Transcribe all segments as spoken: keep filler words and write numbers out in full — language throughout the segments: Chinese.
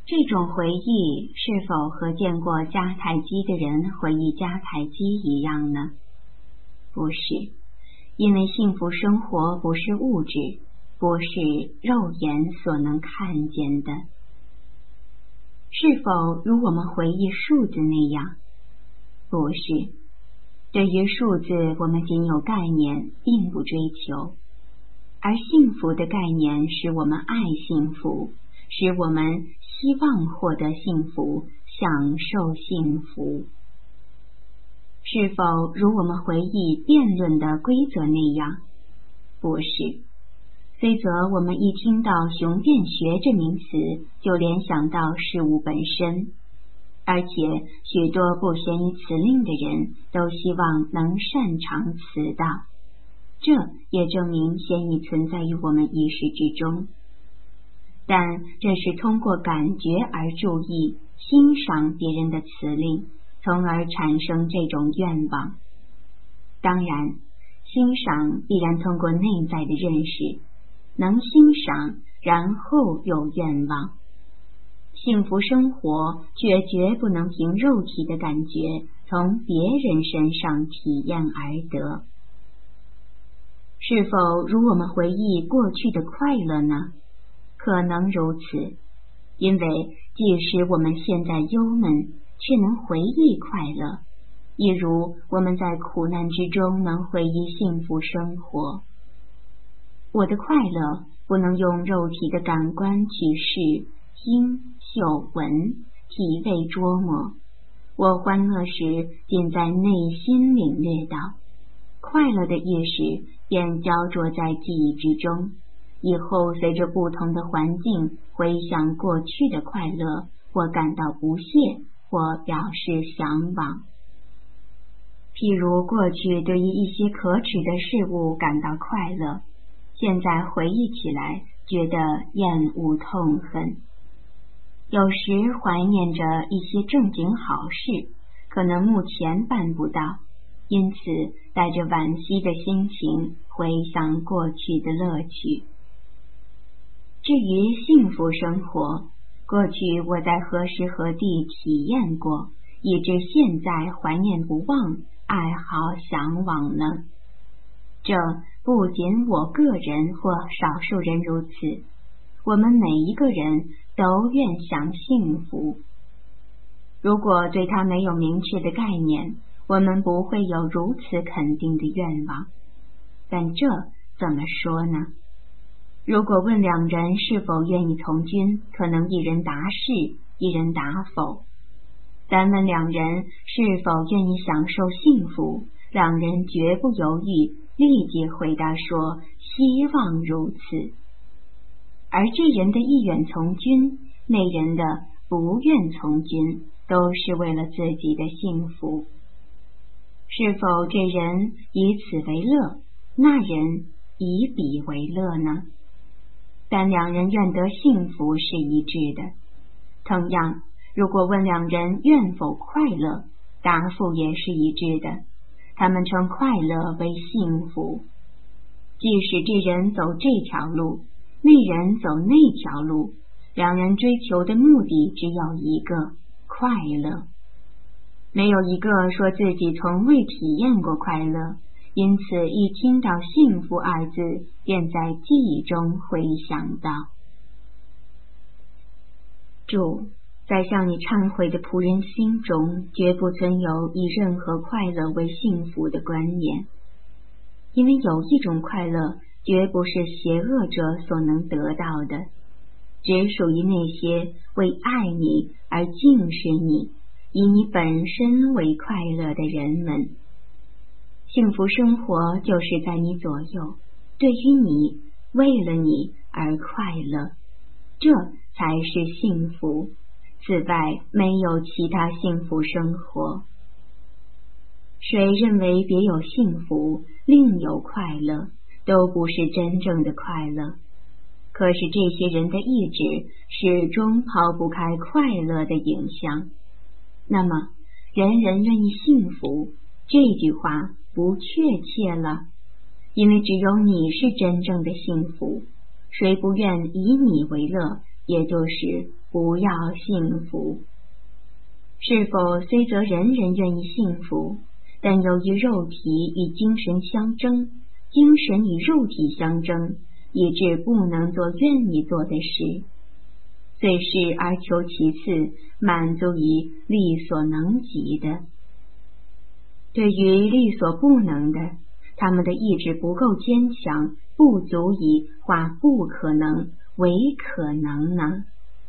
这种回忆是否和见过迦太基的人回忆迦太基一样呢？不是，因为幸福生活不是物质，不是肉眼所能看见的。是否如我们回忆数字那样？不是，对于数字我们仅有概念，并不追求，而幸福的概念使我们爱幸福，使我们希望获得幸福，享受幸福。是否如我们回忆辩论的规则那样？不是，虽则我们一听到雄辩学这名词就联想到事物本身，而且许多不贤于辞令的人都希望能擅长辞道，这也证明贤已存在于我们意识之中。但这是通过感觉而注意欣赏别人的辞令，从而产生这种愿望。当然，欣赏必然通过内在的认识，能欣赏然后有愿望。幸福生活却绝不能凭肉体的感觉从别人身上体验而得。是否如我们回忆过去的快乐呢？可能如此，因为即使我们现在忧闷，却能回忆快乐，一如我们在苦难之中能回忆幸福生活。我的快乐不能用肉体的感官去视、听、嗅、闻、体味捉摸，我欢乐时仅在内心领略到，快乐的意识便焦灼在记忆之中，以后随着不同的环境回想过去的快乐，或感到不屑，或表示向往。譬如过去对于一些可耻的事物感到快乐，现在回忆起来觉得厌恶痛恨。有时怀念着一些正经好事，可能目前办不到，因此带着惋惜的心情回想过去的乐趣。至于幸福生活，过去我在何时何地体验过，以致现在怀念不忘，爱好向往呢？这不仅我个人或少数人如此，我们每一个人都愿享幸福。如果对它没有明确的概念，我们不会有如此肯定的愿望。但这怎么说呢？如果问两人是否愿意从军，可能一人答是，一人答否。但问两人是否愿意享受幸福，两人绝不犹豫，立即回答说希望如此。而这人的意愿从军，那人的不愿从军，都是为了自己的幸福。是否这人以此为乐，那人以彼为乐呢？但两人愿得幸福是一致的。同样，如果问两人愿否快乐，答复也是一致的。他们称快乐为幸福。即使这人走这条路，那人走那条路，两人追求的目的只有一个，快乐。没有一个说自己从未体验过快乐，因此一听到幸福二字，便在记忆中回想到。注：在向你忏悔的仆人心中，绝不存有以任何快乐为幸福的观念，因为有一种快乐绝不是邪恶者所能得到的，只属于那些为爱你而敬视你，以你本身为快乐的人们。幸福生活就是在你左右，对于你，为了你而快乐，这才是幸福。此外没有其他幸福生活。谁认为别有幸福，另有快乐，都不是真正的快乐。可是这些人的意志始终抛不开快乐的影像。那么人人愿意幸福，这句话不确切了，因为只有你是真正的幸福。谁不愿以你为乐， 也就是不要幸福。是否虽则人人愿意幸福，但由于肉体与精神相争，精神与肉体相争，以致不能做愿意做的事，遂是而求其次，满足于力所能及的。对于力所不能的，他们的意志不够坚强，不足以化不可能为可能呢？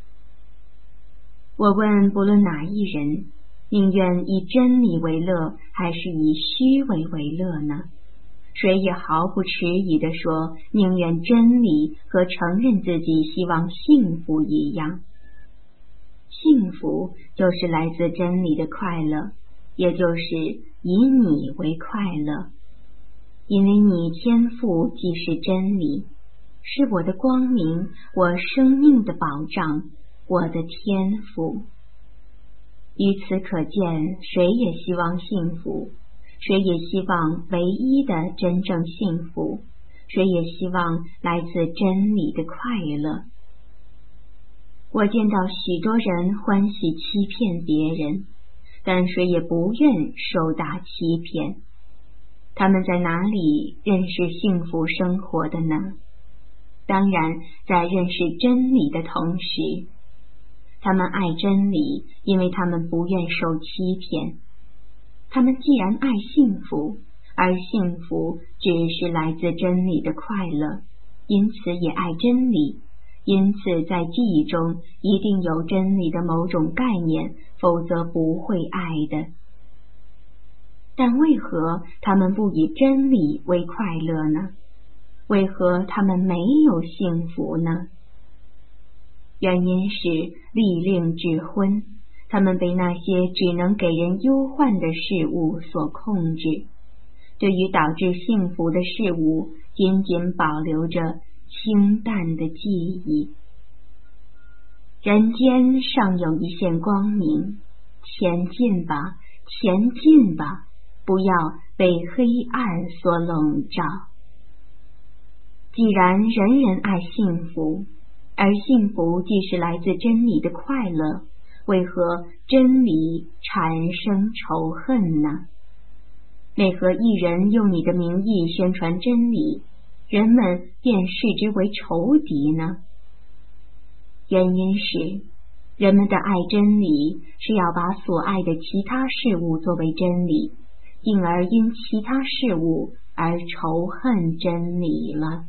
我问，不论哪一人，宁愿以真理为乐，还是以虚伪为乐呢？谁也毫不迟疑地说，宁愿真理和承认自己希望幸福一样。幸福就是来自真理的快乐，也就是以你为快乐，因为你天赋即是真理，是我的光明，我生命的保障，我的天赋。于此可见，谁也希望幸福，谁也希望唯一的真正幸福，谁也希望来自真理的快乐。我见到许多人欢喜欺骗别人，但谁也不愿受大欺骗。他们在哪里认识幸福生活的呢？当然，在认识真理的同时，他们爱真理，因为他们不愿受欺骗。他们既然爱幸福，而幸福只是来自真理的快乐，因此也爱真理。因此在记忆中一定有真理的某种概念，否则不会爱的。但为何他们不以真理为快乐呢？为何他们没有幸福呢？原因是利令智昏，他们被那些只能给人忧患的事物所控制，对于导致幸福的事物仅仅保留着清淡的记忆。人间尚有一线光明，前进吧，前进吧，不要被黑暗所笼罩。既然人人爱幸福，而幸福既是来自真理的快乐，为何真理产生仇恨呢？为何一人用你的名义宣传真理，人们便视之为仇敌呢？原因是人们的爱真理是要把所爱的其他事物作为真理，进而因其他事物而仇恨真理了。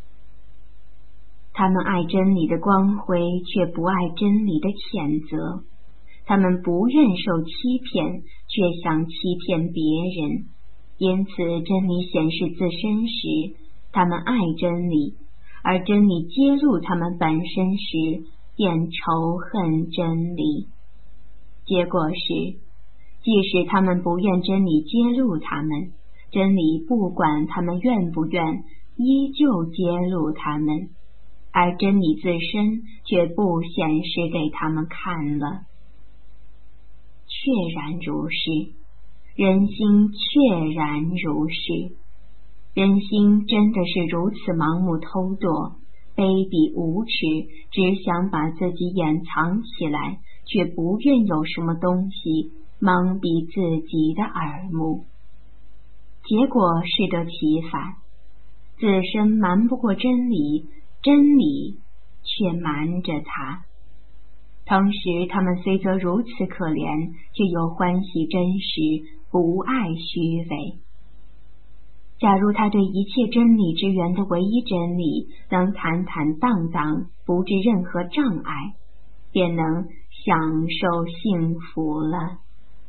他们爱真理的光辉，却不爱真理的谴责。他们不愿受欺骗，却想欺骗别人。因此真理显示自身时，他们爱真理，而真理揭露他们本身时，便仇恨真理。结果是，即使他们不愿真理揭露他们，真理不管他们愿不愿，依旧揭露他们，而真理自身却不显示给他们看了。确然如是，人心确然如是，人心真的是如此盲目偷惰，卑鄙无耻，只想把自己掩藏起来，却不愿有什么东西蒙蔽自己的耳目。结果适得其反，自身瞒不过真理，真理却瞒着他。同时他们虽则如此可怜，却又欢喜真实，不爱虚伪。假如他对一切真理之源的唯一真理能坦坦荡荡，不致任何障碍，便能享受幸福了。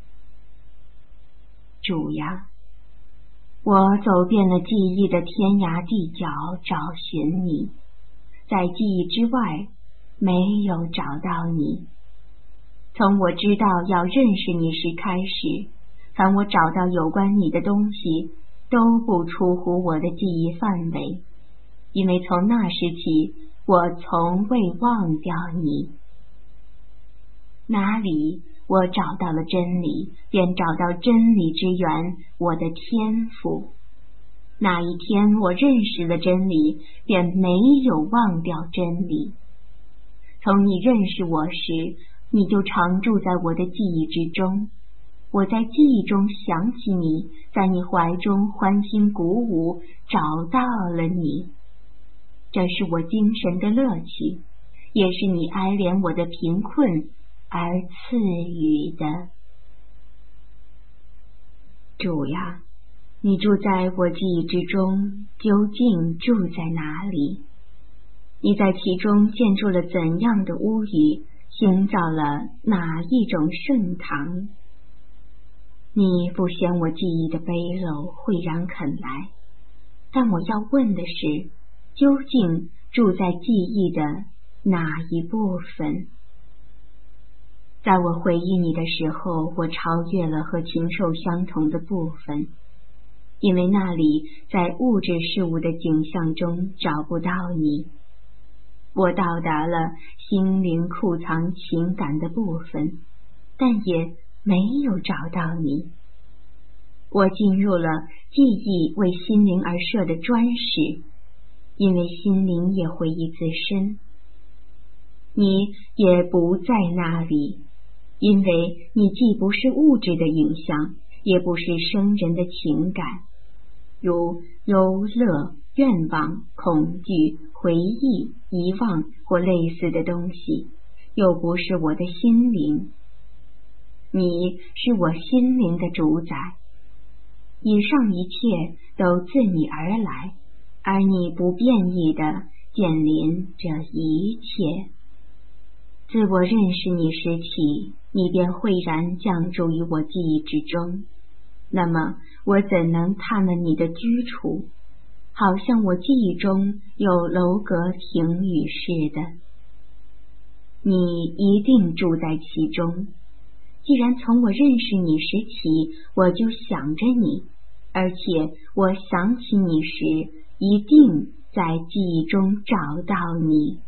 主呀，我走遍了记忆的天涯地角，找寻你，在记忆之外没有找到你。从我知道要认识你时开始，凡我找到有关你的东西都不出乎我的记忆范围，因为从那时起我从未忘掉你。哪里我找到了真理，便找到真理之源，我的天赋。那一天我认识了真理，便没有忘掉真理。 从你认识我时，你就常住在我的记忆之中。我在记忆中想起你，在你怀中欢欣鼓舞，找到了你。这是我精神的乐趣，也是你哀怜我的贫困而赐予的。主呀，你住在我记忆之中，究竟住在哪里？你在其中建筑了怎样的屋宇，营造了哪一种圣堂？你不嫌我记忆的碑楼蕙然肯来，但我要问的是，究竟住在记忆的哪一部分？在我回忆你的时候，我超越了和禽兽相同的部分，因为那里在物质事物的景象中找不到你。我到达了心灵库藏情感的部分，但也没有找到你。我进入了记忆为心灵而设的专室，因为心灵也回忆自身。你也不在那里，因为你既不是物质的影像，也不是生人的情感，如忧乐、愿望、恐惧、回忆、遗忘或类似的东西，又不是我的心灵。你是我心灵的主宰，以上一切都自你而来，而你不变异地建临这一切。自我认识你时起，你便蕙然降注于我记忆之中。那么我怎能探了你的居处，好像我记忆中有楼阁亭宇似的？你一定住在其中。既然从我认识你时起，我就想着你，而且我想起你时，一定在记忆中找到你。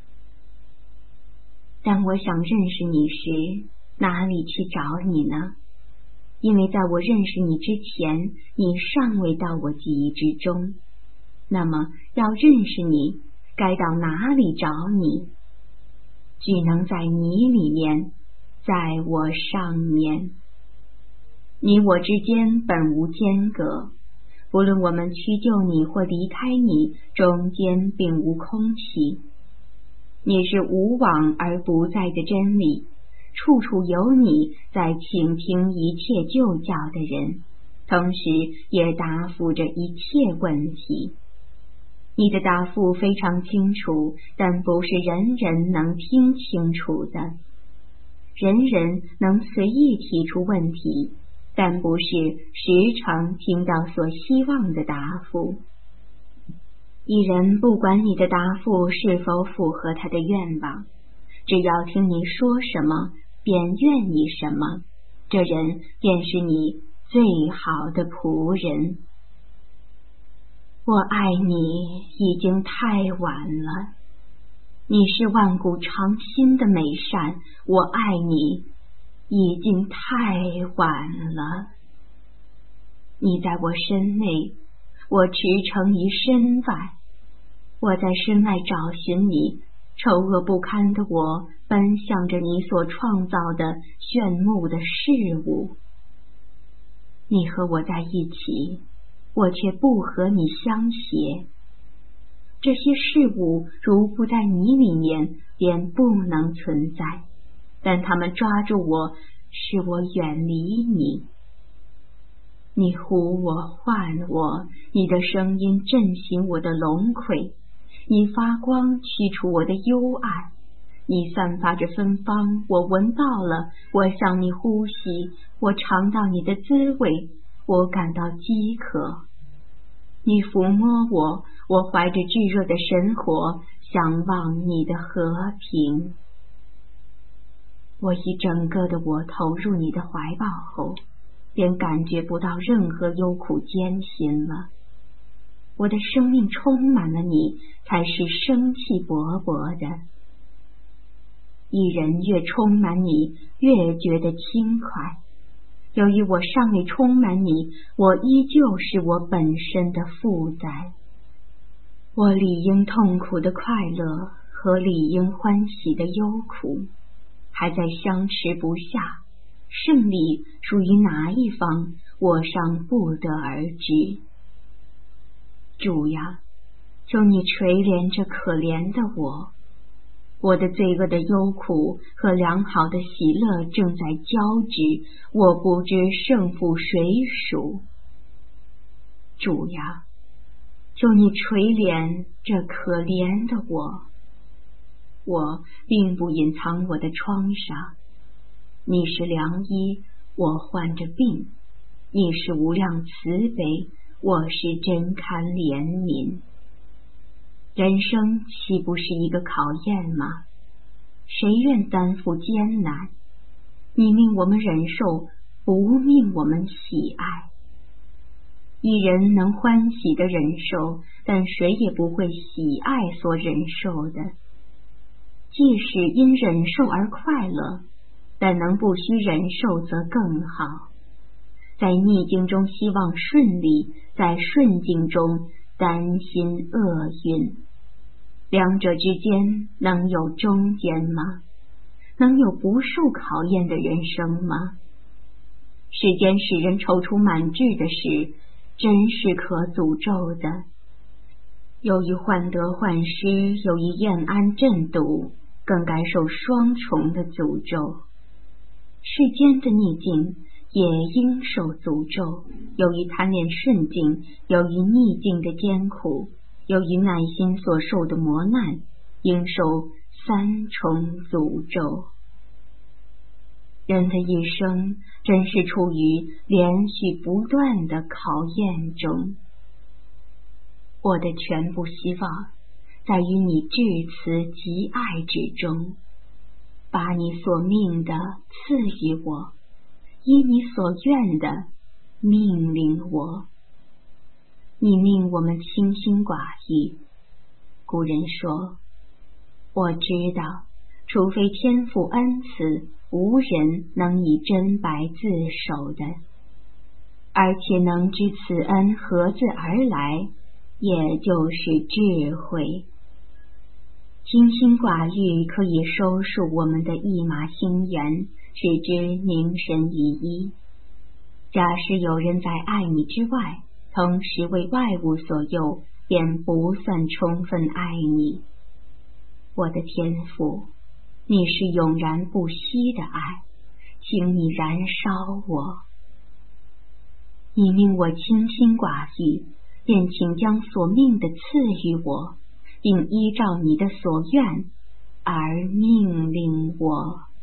但我想认识你时，哪里去找你呢？因为在我认识你之前，你尚未到我记忆之中。那么要认识你，该到哪里找你？只能在你里面，在我上面。你我之间本无间隔，不论我们屈就你或离开你，中间并无空隙。你是无往而不在的真理，处处有你在倾听一切救教的人，同时也答复着一切问题。你的答复非常清楚，但不是人人能听清楚的。人人能随意提出问题，但不是时常听到所希望的答复。一人不管你的答复是否符合他的愿望，只要听你说什么，便愿意什么，这人便是你最好的仆人。我爱你已经太晚了，你是万古长新的美善，我爱你已经太晚了。你在我身内，我驰骋于身外。我在身外找寻你，丑恶不堪的我奔向着你所创造的炫目的事物。你和我在一起，我却不和你相携。这些事物如不在你里面，便不能存在，但他们抓住我，使我远离你。你呼我唤我，你的声音震醒我的龙溃，你发光驱除我的幽暗，你散发着芬芳，我闻到了，我向你呼吸，我尝到你的滋味，我感到饥渴。你抚摸我，我怀着炙热的神火，向往你的和平。我以整个的我投入你的怀抱后，便感觉不到任何忧苦艰辛了。我的生命充满了你，才是生气勃勃的。一人越充满你，越觉得轻快。由于我尚未充满你，我依旧是我本身的负载。我理应痛苦的快乐和理应欢喜的忧苦，还在相持不下，胜利属于哪一方，我尚不得而知。主呀，求你垂怜这可怜的我，我的罪恶的忧苦和良好的喜乐正在交织，我不知胜负谁属。主呀，求你垂怜这可怜的我，我并不隐藏我的创伤，你是良医，我患着病；你是无量慈悲，我是真堪怜悯。人生岂不是一个考验吗？谁愿担负艰难？你命我们忍受，不命我们喜爱。一人能欢喜的忍受，但谁也不会喜爱所忍受的。即使因忍受而快乐，但能不需忍受则更好。在逆境中希望顺利，在顺境中担心厄运。两者之间能有中间吗？能有不受考验的人生吗？世间使人踌躇满志的事，真是可诅咒的。由于患得患失，由于厌安震笃，更该受双重的诅咒。世间的逆境也应受诅咒，由于贪恋顺境，由于逆境的艰苦，由于耐心所受的磨难，应受三重诅咒。人的一生真是处于连续不断的考验中。我的全部希望在于你至慈极爱之中，把你所命的赐予我，依你所愿的命令我。你命我们清心寡欲。古人说，我知道，除非天父恩赐，无人能以真白自守的，而且能知此恩何自而来，也就是智慧。清心寡欲可以收束我们的一马心猿，使之凝神于一。假使有人在爱你之外，同时为外物所诱，便不算充分爱你。我的天父，你是永然不息的爱，请你燃烧我。你命我清心寡欲，便请将所命的赐予我，并依照你的所愿而命令我。